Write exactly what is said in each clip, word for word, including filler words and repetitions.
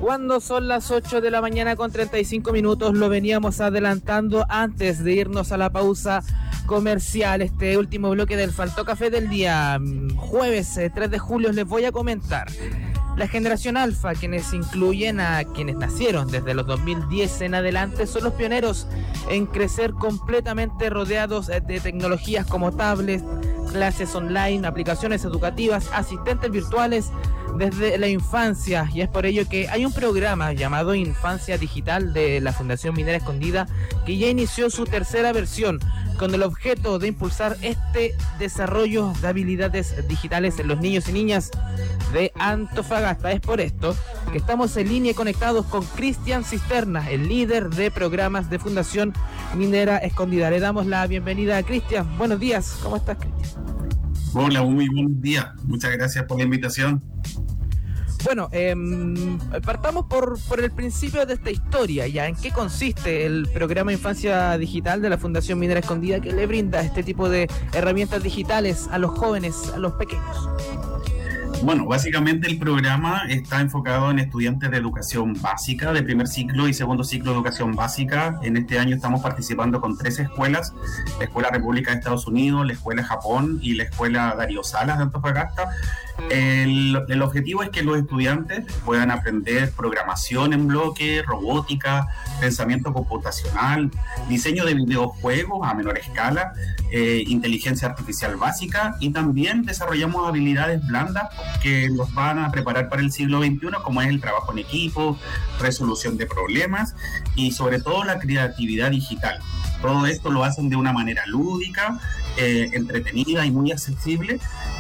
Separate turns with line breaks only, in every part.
Cuando son las ocho de la mañana con treinta y cinco minutos, lo veníamos adelantando antes de irnos a la pausa comercial. Este último bloque del Faltó Café del día jueves eh, tres de julio les voy a comentar. La generación alfa, quienes incluyen a quienes nacieron desde los dos mil diez en adelante, son los pioneros en crecer completamente rodeados de tecnologías como tablets, clases online, aplicaciones educativas, asistentes virtuales desde la infancia, y es por ello que hay un programa llamado Infancia Digital de la Fundación Minera Escondida que ya inició su tercera versión con el objeto de impulsar este desarrollo de habilidades digitales en los niños y niñas de Antofagasta. Es por esto que estamos en línea y conectados con Cristian Cisterna, el líder de programas de Fundación Minera Escondida. Le damos la bienvenida a Cristian. Buenos días, ¿cómo estás, Cristian?
Hola, muy buenos días. Muchas gracias por la invitación.
Bueno, eh, partamos por, por el principio de esta historia, ya. ¿En qué consiste el programa Infancia Digital de la Fundación Minera Escondida que le brinda este tipo de herramientas digitales a los jóvenes, a los pequeños?
Bueno, básicamente el programa está enfocado en estudiantes de educación básica, de primer ciclo y segundo ciclo de educación básica. En este año estamos participando con tres escuelas: la Escuela República de Estados Unidos, la Escuela Japón y la Escuela Darío Salas de Antofagasta. El, el objetivo es que los estudiantes puedan aprender programación en bloque, robótica, pensamiento computacional, diseño de videojuegos a menor escala, eh, inteligencia artificial básica, y también desarrollamos habilidades blandas que los van a preparar para el siglo veintiuno, como es el trabajo en equipo, resolución de problemas y sobre todo la creatividad digital. Todo esto lo hacen de una manera lúdica, eh, entretenida y muy accesible.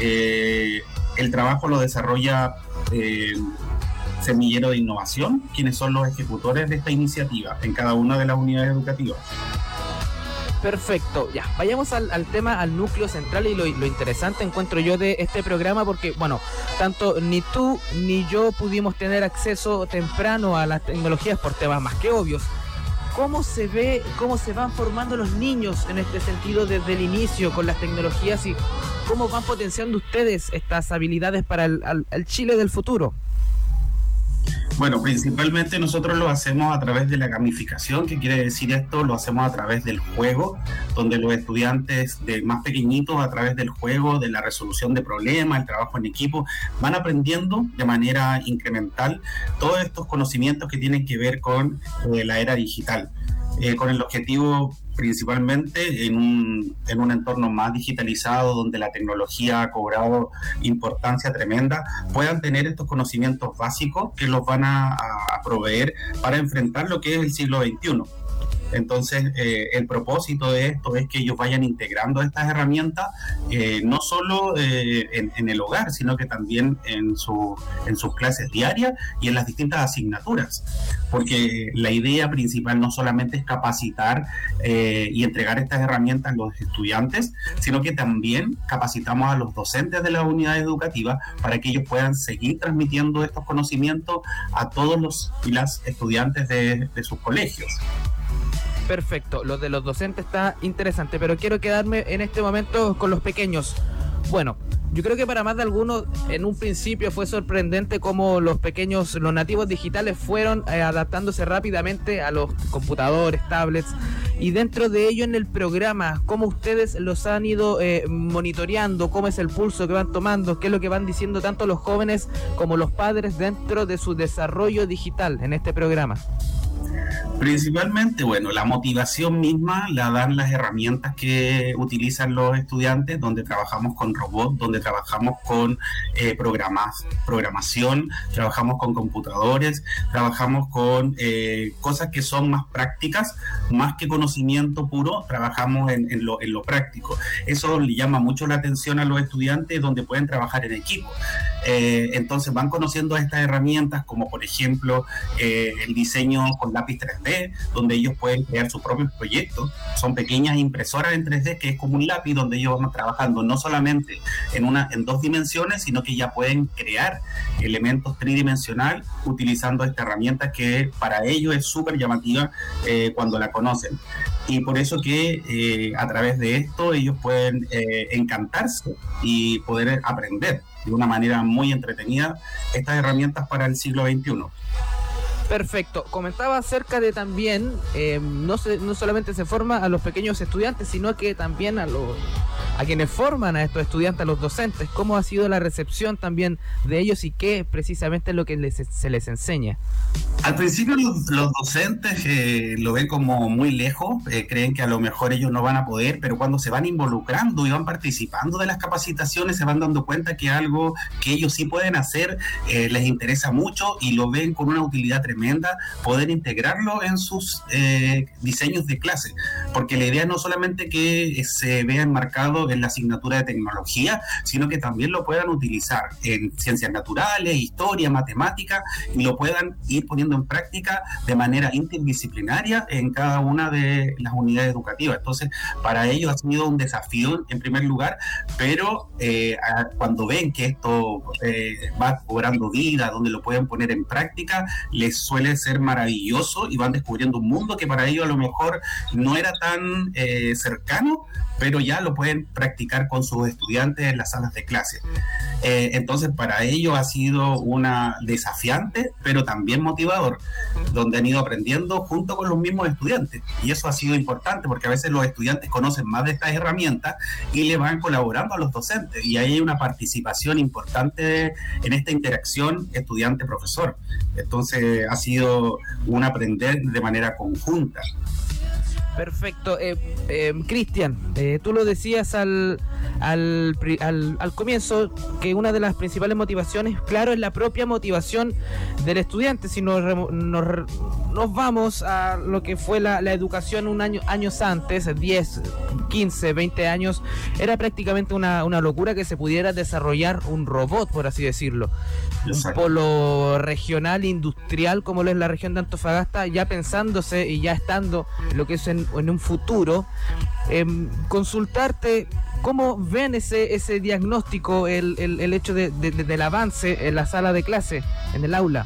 Eh, el trabajo lo desarrolla eh, Semillero de Innovación, quienes son los ejecutores de esta iniciativa en cada una de las unidades educativas.
Perfecto, ya, vayamos al, al tema, al núcleo central y lo, lo interesante encuentro yo de este programa, porque bueno, tanto ni tú ni yo pudimos tener acceso temprano a las tecnologías por temas más que obvios. ¿Cómo se ve, cómo se van formando los niños en este sentido desde el inicio con las tecnologías y cómo van potenciando ustedes estas habilidades para el, al, el Chile del futuro?
Bueno, principalmente nosotros lo hacemos a través de la gamificación. ¿Qué quiere decir esto? Lo hacemos a través del juego, donde los estudiantes de más pequeñitos, a través del juego, de la resolución de problemas, el trabajo en equipo, van aprendiendo de manera incremental todos estos conocimientos que tienen que ver con eh, la era digital, eh, con el objetivo principalmente en un, en un entorno más digitalizado, donde la tecnología ha cobrado importancia tremenda, puedan tener estos conocimientos básicos que los van a, a proveer para enfrentar lo que es el siglo veintiuno. Entonces, eh, el propósito de esto es que ellos vayan integrando estas herramientas, eh, no solo eh, en, en el hogar, sino que también en, su, en sus clases diarias y en las distintas asignaturas. Porque la idea principal no solamente es capacitar eh, y entregar estas herramientas a los estudiantes, sino que también capacitamos a los docentes de las unidades educativas para que ellos puedan seguir transmitiendo estos conocimientos a todos los y las estudiantes de, de sus colegios.
Perfecto, lo de los docentes está interesante, pero quiero quedarme en este momento con los pequeños. Bueno, yo creo que para más de algunos en un principio fue sorprendente cómo los pequeños, los nativos digitales fueron eh, adaptándose rápidamente a los computadores, tablets, y dentro de ello en el programa, cómo ustedes los han ido eh, monitoreando, cómo es el pulso que van tomando, qué es lo que van diciendo tanto los jóvenes como los padres dentro de su desarrollo digital en este programa.
Principalmente, bueno, la motivación misma la dan las herramientas que utilizan los estudiantes, donde trabajamos con robots, donde trabajamos con eh, programas, programación, trabajamos con computadores, trabajamos con eh, cosas que son más prácticas, más que conocimiento puro, trabajamos en, en, lo, en lo práctico. Eso le llama mucho la atención a los estudiantes, donde pueden trabajar en equipo. Eh, entonces van conociendo estas herramientas, como por ejemplo eh, el diseño con lápiz tres D, donde ellos pueden crear sus propios proyectos. Son pequeñas impresoras en tres D, que es como un lápiz donde ellos van trabajando no solamente en, una, en dos dimensiones, sino que ya pueden crear elementos tridimensionales utilizando esta herramienta que para ellos es súper llamativa eh, cuando la conocen. Y por eso que eh, a través de esto ellos pueden eh, encantarse y poder aprender de una manera muy entretenida estas herramientas para el siglo veintiuno.
Perfecto. Comentaba acerca de también, eh, no, se, no solamente se forma a los pequeños estudiantes, sino que también a los a quienes forman a estos estudiantes, a los docentes. ¿Cómo ha sido la recepción también de ellos y qué precisamente es lo que les, se les enseña?
Al principio los, los docentes eh, lo ven como muy lejos, eh, creen que a lo mejor ellos no van a poder, pero cuando se van involucrando y van participando de las capacitaciones se van dando cuenta que algo que ellos sí pueden hacer eh, les interesa mucho y lo ven con una utilidad tremenda, poder integrarlo en sus eh, diseños de clase, porque la idea no solamente que se vea enmarcado en la asignatura de tecnología, sino que también lo puedan utilizar en ciencias naturales, historia, matemática, y lo puedan ir poniendo en práctica de manera interdisciplinaria en cada una de las unidades educativas. Entonces, para ellos ha sido un desafío en primer lugar, pero eh, a, cuando ven que esto eh, va cobrando vida, donde lo pueden poner en práctica, les suele ser maravilloso y van descubriendo un mundo que para ellos a lo mejor no era tan eh, cercano, pero ya lo pueden practicar con sus estudiantes en las salas de clase. Eh, entonces, para ellos ha sido una desafiante, pero también motivador, donde han ido aprendiendo junto con los mismos estudiantes. Y eso ha sido importante, porque a veces los estudiantes conocen más de estas herramientas y le van colaborando a los docentes. Y ahí hay una participación importante en esta interacción estudiante-profesor. Entonces, ha sido un aprender de manera conjunta.
Perfecto. Eh, eh, Cristian, eh, tú lo decías al, al, al, al comienzo, que una de las principales motivaciones, claro, es la propia motivación del estudiante. Si nos, nos, nos vamos a lo que fue la, la educación un año, años antes, diez, quince, veinte años, era prácticamente una, una locura que se pudiera desarrollar un robot, por así decirlo. Exacto. Un polo regional, industrial, como lo es la región de Antofagasta, ya pensándose y ya estando lo que es en en un futuro, eh, consultarte cómo ven ese ese diagnóstico, el, el, el hecho de, de, de, del avance en la sala de clase, en el aula.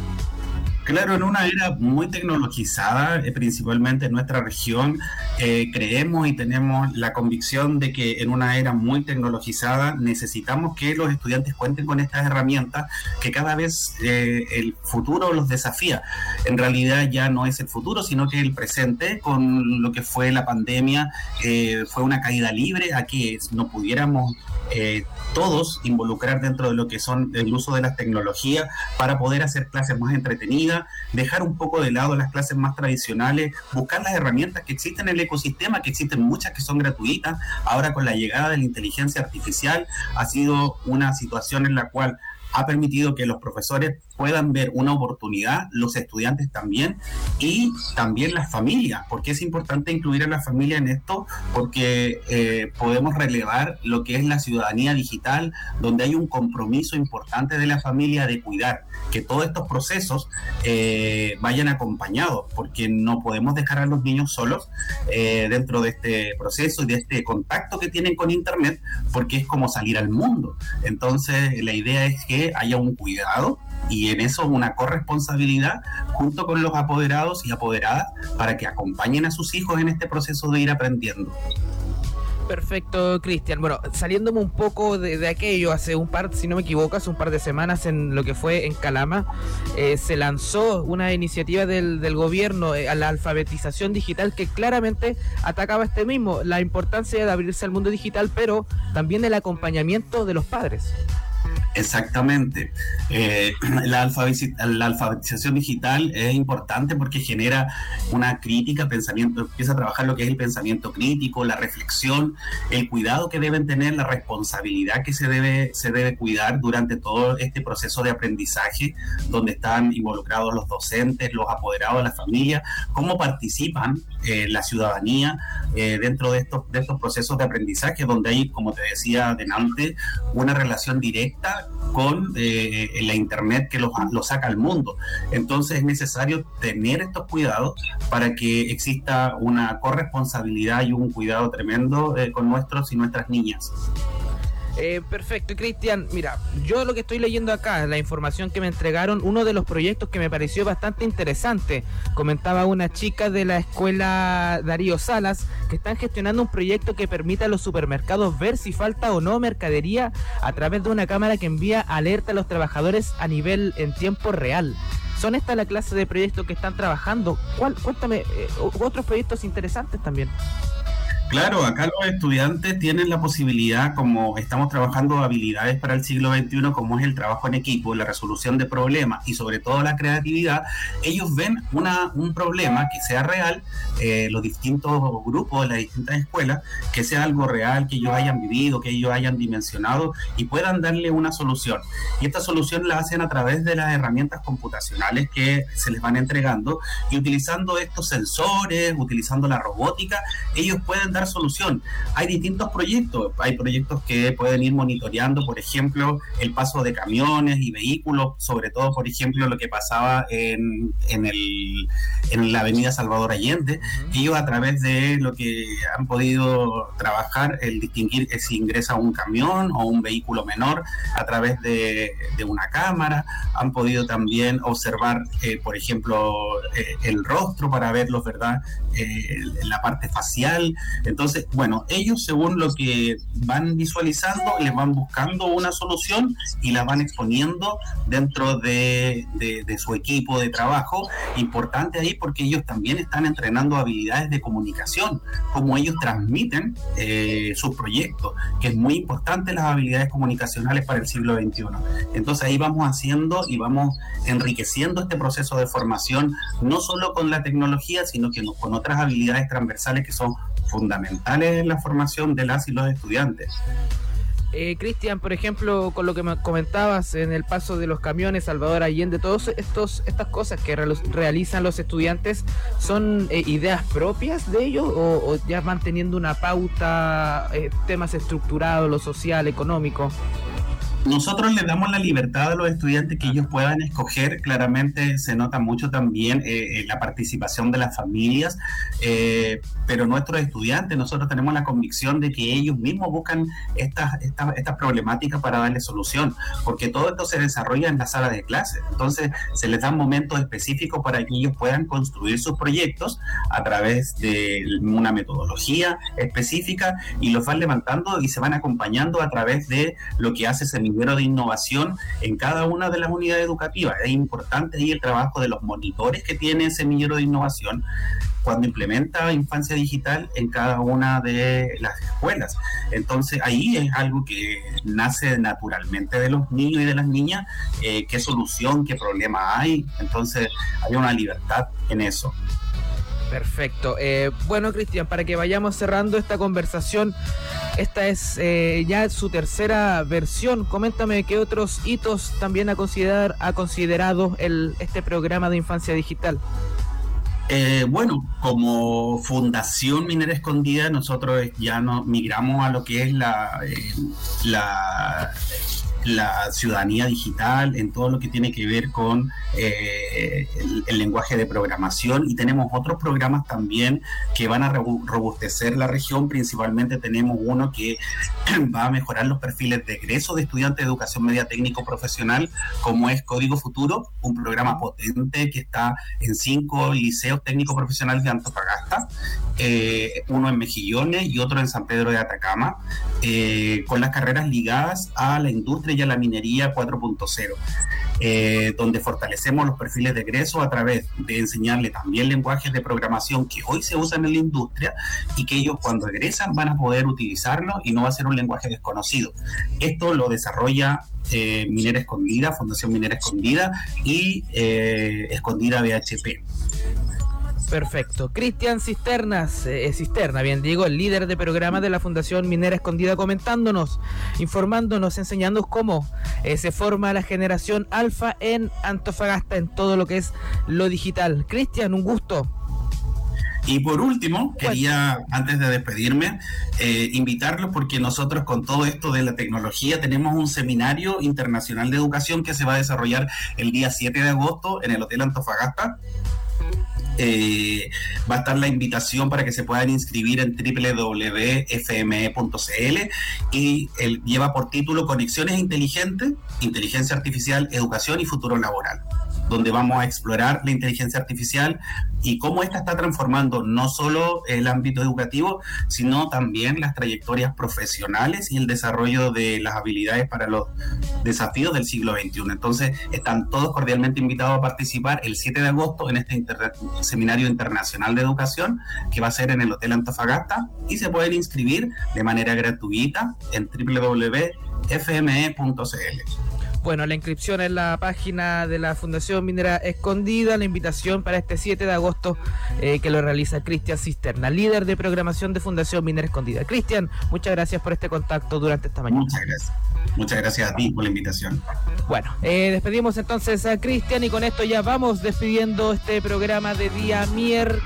Claro, en una era muy tecnologizada, eh, principalmente en nuestra región, eh, creemos y tenemos la convicción de que en una era muy tecnologizada necesitamos que los estudiantes cuenten con estas herramientas que cada vez eh, el futuro los desafía. En realidad ya no es el futuro, sino que el presente, con lo que fue la pandemia, eh, fue una caída libre a que no pudiéramos eh, todos involucrar dentro de lo que son el uso de las tecnologías para poder hacer clases más entretenidas, dejar un poco de lado las clases más tradicionales, buscar las herramientas que existen en el ecosistema, que existen muchas que son gratuitas. Ahora con la llegada de la inteligencia artificial ha sido una situación en la cual ha permitido que los profesores puedan ver una oportunidad, los estudiantes también, y también las familias, porque es importante incluir a la familia en esto, porque eh, podemos relevar lo que es la ciudadanía digital, donde hay un compromiso importante de la familia de cuidar que todos estos procesos eh, vayan acompañados, porque no podemos dejar a los niños solos eh, dentro de este proceso y de este contacto que tienen con Internet, porque es como salir al mundo. Entonces, la idea es que haya un cuidado y en eso una corresponsabilidad junto con los apoderados y apoderadas para que acompañen a sus hijos en este proceso de ir aprendiendo.
Perfecto, Cristian. Bueno, saliéndome un poco de, de aquello, hace un par, si no me equivoco, hace un par de semanas en lo que fue en Calama, eh, se lanzó una iniciativa del, del gobierno eh, a la alfabetización digital que claramente atacaba este mismo, la importancia de abrirse al mundo digital, pero también el acompañamiento de los padres.
Exactamente. Eh, la, alfabetiz- la alfabetización digital es importante porque genera una crítica, pensamiento, empieza a trabajar lo que es el pensamiento crítico, la reflexión, el cuidado que deben tener, la responsabilidad que se debe, se debe cuidar durante todo este proceso de aprendizaje, donde están involucrados los docentes, los apoderados de la familia, cómo participan eh, la ciudadanía eh, dentro de estos, de estos procesos de aprendizaje, donde hay, como te decía delante, una relación directa con eh, la internet que los, los saca al mundo. Entonces es necesario tener estos cuidados para que exista una corresponsabilidad y un cuidado tremendo eh, con nuestros y nuestras niñas.
Eh, perfecto, Cristian. Mira, yo lo que estoy leyendo acá, la información que me entregaron, uno de los proyectos que me pareció bastante interesante, comentaba una chica de la escuela Darío Salas, que están gestionando un proyecto que permite a los supermercados ver si falta o no mercadería a través de una cámara que envía alerta a los trabajadores a nivel en tiempo real. ¿Son esta la clase de proyectos que están trabajando? ¿Cuál, cuéntame, eh, otros proyectos interesantes también?
Claro, acá los estudiantes tienen la posibilidad, como estamos trabajando habilidades para el siglo veintiuno, como es el trabajo en equipo, la resolución de problemas y sobre todo la creatividad. Ellos ven una, un problema que sea real, eh, los distintos grupos de las distintas escuelas, que sea algo real, que ellos hayan vivido, que ellos hayan dimensionado y puedan darle una solución. Y esta solución la hacen a través de las herramientas computacionales que se les van entregando, y utilizando estos sensores, utilizando la robótica, ellos pueden dar solución. Hay distintos proyectos, hay proyectos que pueden ir monitoreando, por ejemplo, el paso de camiones y vehículos, sobre todo, por ejemplo, lo que pasaba en, en, el, en la avenida Salvador Allende. Uh-huh. Ellos, a través de lo que han podido trabajar, el distinguir si ingresa un camión o un vehículo menor a través de, de una cámara, han podido también observar, eh, por ejemplo, eh, el rostro para verlos, ¿verdad? Eh, la parte facial. Entonces, bueno, ellos, según lo que van visualizando, les van buscando una solución y la van exponiendo dentro de, de, de su equipo de trabajo. Importante ahí, porque ellos también están entrenando habilidades de comunicación, cómo ellos transmiten eh, sus proyectos, que es muy importante las habilidades comunicacionales para el siglo veintiuno. Entonces ahí vamos haciendo y vamos enriqueciendo este proceso de formación, no solo con la tecnología, sino que con otras habilidades transversales que son fundamentales en la formación de las y los estudiantes.
Eh, Cristian, por ejemplo, con lo que me comentabas en el paso de los camiones, Salvador Allende, todas estas cosas que re realizan los estudiantes, ¿son eh, ideas propias de ellos o, o ya van teniendo una pauta, eh, temas estructurados, lo social, económico?
Nosotros les damos la libertad a los estudiantes que ellos puedan escoger. Claramente se nota mucho también eh, la participación de las familias, eh, pero nuestros estudiantes, nosotros tenemos la convicción de que ellos mismos buscan estas estas estas problemáticas para darle solución, porque todo esto se desarrolla en la sala de clases. Entonces se les dan momentos específicos para que ellos puedan construir sus proyectos a través de una metodología específica, y los van levantando y se van acompañando a través de lo que hace ese de innovación en cada una de las unidades educativas. Es importante ahí el trabajo de los monitores que tiene ese semillero de innovación cuando implementa Infancia Digital en cada una de las escuelas. Entonces ahí es algo que nace naturalmente de los niños y de las niñas, eh, qué solución, qué problema hay. Entonces hay una libertad en eso.
Perfecto. Eh, bueno, Cristian, para que vayamos cerrando esta conversación, esta es eh, ya su tercera versión. Coméntame qué otros hitos también ha, considerar, ha considerado el, este programa de Infancia Digital.
Eh, bueno, como Fundación Minera Escondida, nosotros ya nos migramos a lo que es la... Eh, la la ciudadanía digital, en todo lo que tiene que ver con eh, el, el lenguaje de programación, y tenemos otros programas también que van a robustecer la región. Principalmente tenemos uno que va a mejorar los perfiles de egreso de estudiantes de educación media técnico profesional, como es Código Futuro, un programa potente que está en cinco liceos técnicos profesionales de Antofagasta, eh, uno en Mejillones y otro en San Pedro de Atacama, eh, con las carreras ligadas a la industria y a la minería cuatro punto cero, eh, donde fortalecemos los perfiles de egreso a través de enseñarle también lenguajes de programación que hoy se usan en la industria y que ellos cuando egresan van a poder utilizarlo y no va a ser un lenguaje desconocido. Esto lo desarrolla eh, Minera Escondida, Fundación Minera Escondida y eh, Escondida B H P.
Perfecto. Cristian Cisternas, eh, Cisterna, bien digo, el líder de programa de la Fundación Minera Escondida, comentándonos, informándonos, enseñándonos cómo eh, se forma la generación alfa en Antofagasta en todo lo que es lo digital. Cristian, un gusto.
Y por último, quería, antes de despedirme, eh, invitarlos, porque nosotros con todo esto de la tecnología tenemos un seminario internacional de educación que se va a desarrollar el día siete de agosto en el Hotel Antofagasta. Eh, va a estar la invitación para que se puedan inscribir en doble u doble u doble u punto f m e punto c l, y él lleva por título Conexiones Inteligentes, Inteligencia Artificial, Educación y Futuro Laboral. donde vamos a explorar la inteligencia artificial y cómo esta está transformando no solo el ámbito educativo, sino también las trayectorias profesionales y el desarrollo de las habilidades para los desafíos del siglo veintiuno. Entonces, están todos cordialmente invitados a participar el siete de agosto en este inter- Seminario Internacional de Educación, que va a ser en el Hotel Antofagasta, y se pueden inscribir de manera gratuita en doble u doble u doble u punto f m e punto c l.
Bueno, la inscripción en la página de la Fundación Minera Escondida, la invitación para este siete de agosto eh, que lo realiza Cristian Cisterna, líder de programación de Fundación Minera Escondida. Cristian, muchas gracias por este contacto durante esta mañana.
Muchas gracias. Muchas gracias a ti por la invitación.
Bueno, eh, despedimos entonces a Cristian y con esto ya vamos despidiendo este programa de día miércoles.